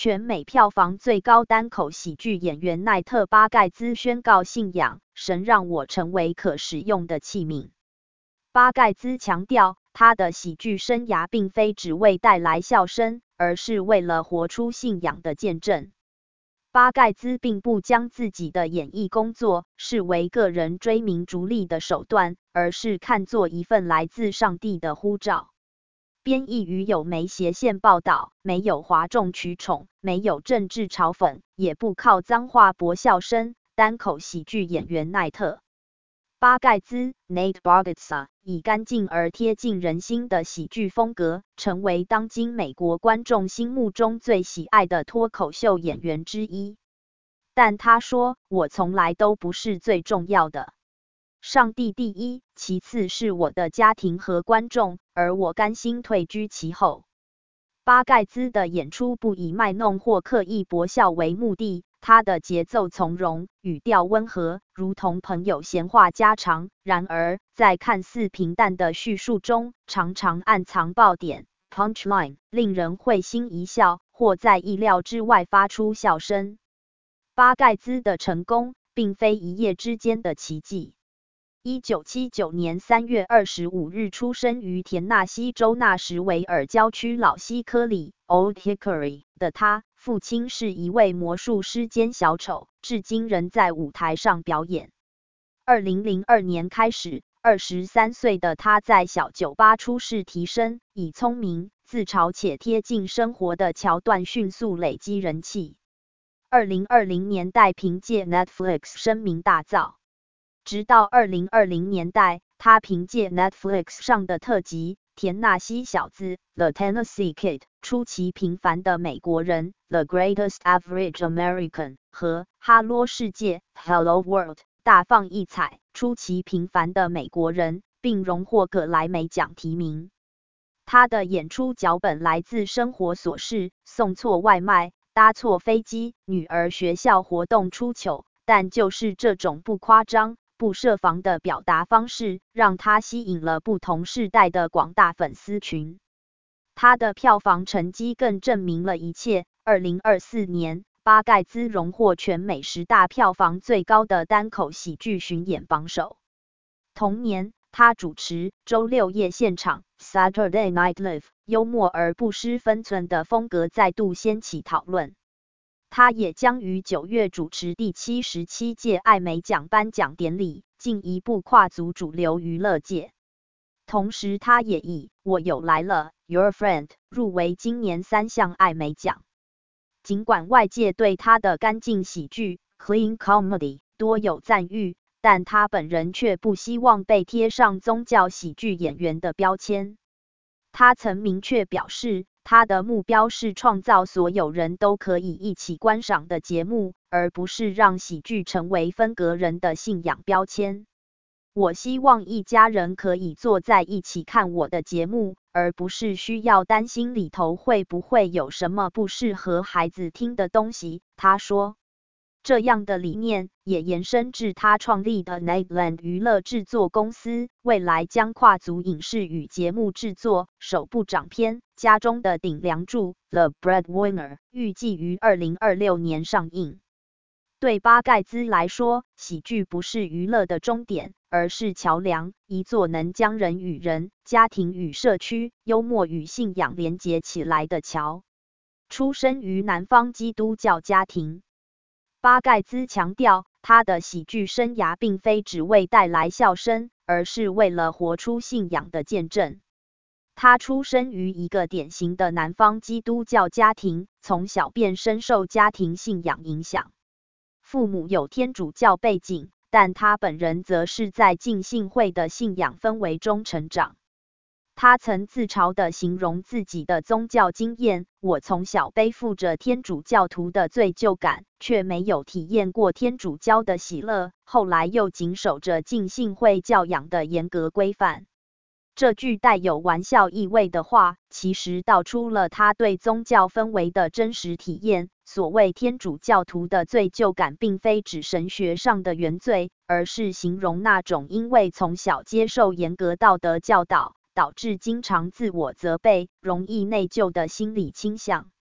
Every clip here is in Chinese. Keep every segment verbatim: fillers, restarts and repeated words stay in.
全美票房最高单口喜剧演员奈特·巴盖兹宣告信仰，神让我成为可使用的器皿。巴盖兹强调，他的喜剧生涯并非只为带来笑声，而是为了活出信仰的见证。巴盖兹并不将自己的演艺工作视为个人追名逐利的手段，而是看作一份来自上帝的呼召。编译与有没斜线报道，没有哗众取宠，没有政治嘲讽，也不靠脏话博笑声。单口喜剧演员奈特·巴盖兹 （Nate Bargatze） 以干净而贴近人心的喜剧风格，成为当今美国观众心目中最喜爱的脱口秀演员之一。但他说：“我从来都不是最重要的。上帝第一，其次是我的家庭和观众，而我甘心退居其后。”巴盖兹的演出不以卖弄或刻意博笑为目的，他的节奏从容，语调温和，如同朋友闲话家常。然而，在看似平淡的叙述中，常常暗藏爆点 （punchline）， 令人会心一笑，或在意料之外发出笑声。巴盖兹的成功并非一夜之间的奇迹。一九七九年三月二十五日出生于田纳西州纳什维尔郊区老西科里 （Old Hickory） 的他，父亲是一位魔术师兼小丑，至今仍在舞台上表演。二零零二年开始，二十三岁的他在小酒吧出仕提升，以聪明、自嘲且贴近生活的桥段迅速累积人气。二零二零年代凭借 Netflix 声名大噪。直到二零二零年代，他凭借 Netflix 上的特辑《田纳西小子》The Tennessee Kid 出奇平凡的美国人 The Greatest Average American 和哈喽世界 Hello World 大放异彩出奇平凡的美国人，并荣获葛莱美奖提名。他的演出脚本来自生活琐事，送错外卖、搭错飞机、女儿学校活动出糗，但就是这种不夸张、不设防的表达方式，让他吸引了不同世代的广大粉丝群。他的票房成绩更证明了一切。二零二四年，巴盖兹荣获全美十大票房最高的单口喜剧巡演榜首。同年，他主持周六夜现场 Saturday Night Live， 幽默而不失分寸的风格再度掀起讨论。他也将于九月主持第七十七届艾美奖颁奖典礼，进一步跨足主流娱乐界。同时，他也以《我有来了》Your Friend 入围今年三项艾美奖。尽管外界对他的干净喜剧 Clean Comedy 多有赞誉，但他本人却不希望被贴上宗教喜剧演员的标签。他曾明确表示，他的目标是创造所有人都可以一起观赏的节目，而不是让喜剧成为分隔人的信仰标签。我希望一家人可以坐在一起看我的节目，而不是需要担心里头会不会有什么不适合孩子听的东西，他说。这样的理念也延伸至他创立的 Nadeland 娱乐制作公司，未来将跨足影视与节目制作。首部长片《家中的顶梁柱》The Breadwinner 预计于二零二六年上映。对巴盖兹来说，喜剧不是娱乐的终点，而是桥梁，一座能将人与人、家庭与社区、幽默与信仰连结起来的桥。出生于南方基督教家庭，巴盖兹强调，他的喜剧生涯并非只为带来笑声，而是为了活出信仰的见证。他出生于一个典型的南方基督教家庭，从小便深受家庭信仰影响。父母有天主教背景，但他本人则是在浸信会的信仰氛围中成长。他曾自嘲地形容自己的宗教经验：我从小背负着天主教徒的罪疚感，却没有体验过天主教的喜乐，后来又谨守着浸信会教养的严格规范。这句带有玩笑意味的话，其实道出了他对宗教氛围的真实体验。所谓天主教徒的罪疚感，并非指神学上的原罪，而是形容那种因为从小接受严格道德教导，导致经常自我责备、容易内疚的心理倾向。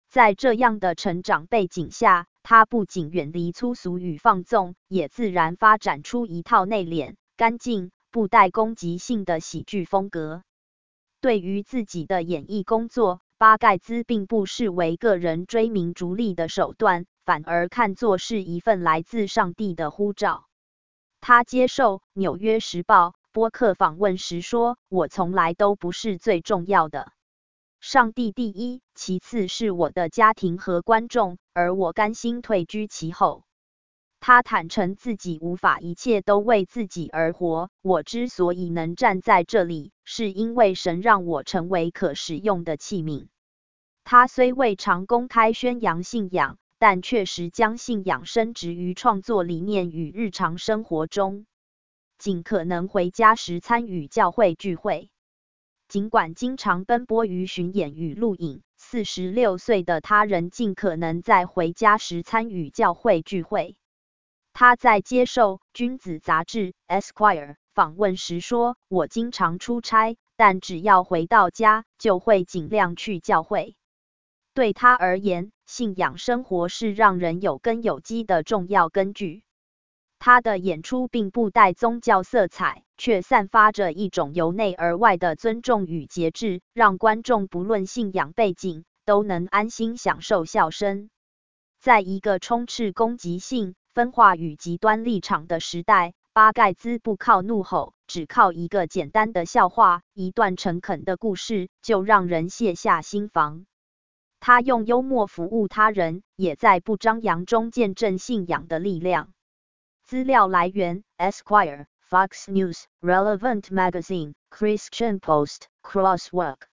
在这样的成长背景下，他不仅远离粗俗与放纵，也自然发展出一套内敛、干净、不带攻击性的喜剧风格。对于自己的演艺工作，巴盖兹并不视为个人追名逐利的手段，反而看作是一份来自上帝的呼召。他接受《纽约时报》播客访问时说：“我从来都不是最重要的。上帝第一，其次是我的家庭和观众，而我甘心退居其后。”他坦诚自己无法一切都为自己而活，我之所以能站在这里，是因为神让我成为可使用的器皿。他虽未常公开宣扬信仰，但确实将信仰深植于创作理念与日常生活中，尽可能回家时参与教会聚会。尽管经常奔波于巡演与录影，四十六岁的他仍尽可能在回家时参与教会聚会。他在接受《君子》杂志 Esquire 访问时说：“我经常出差，但只要回到家，就会尽量去教会。对他而言，信仰生活是让人有根有基的重要根据。”他的演出并不带宗教色彩，却散发着一种由内而外的尊重与节制，让观众不论信仰背景，都能安心享受笑声。在一个充斥攻击性、分化与极端立场的时代，巴盖兹不靠怒吼，只靠一个简单的笑话，一段诚恳的故事，就让人卸下心防。他用幽默服务他人，也在不张扬中见证信仰的力量。资料来源 Esquire, Fox News, Relevant Magazine, Christian Post, Crosswalk